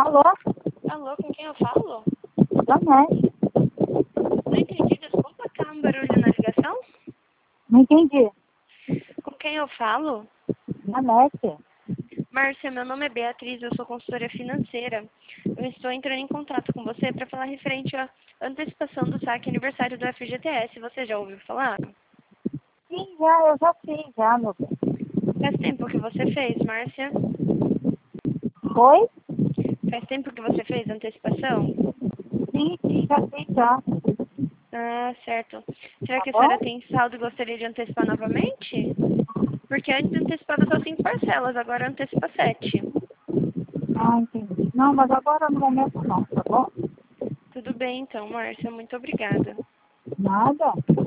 Alô? Alô, com quem eu falo? Janete. Não entendi, desculpa, tá um barulho na ligação? Não entendi. Com quem eu falo? Janete. Márcia, meu nome é Beatriz, eu sou consultora financeira. Eu estou entrando em contato com você para falar referente à antecipação do saque aniversário do FGTS. Você já ouviu falar? Sim, eu já fiz, meu bem. Faz tempo que você fez, Márcia? Foi? Faz tempo que você fez a antecipação? Sim, já fiz, já. Ah, certo. Será Tá que a senhora bom? tem saldo e gostaria de antecipar novamente? Porque antes antecipava só 5 parcelas, agora antecipa 7. Entendi. Não, mas agora no momento não, tá bom? Tudo bem então, Márcia, muito obrigada. Nada.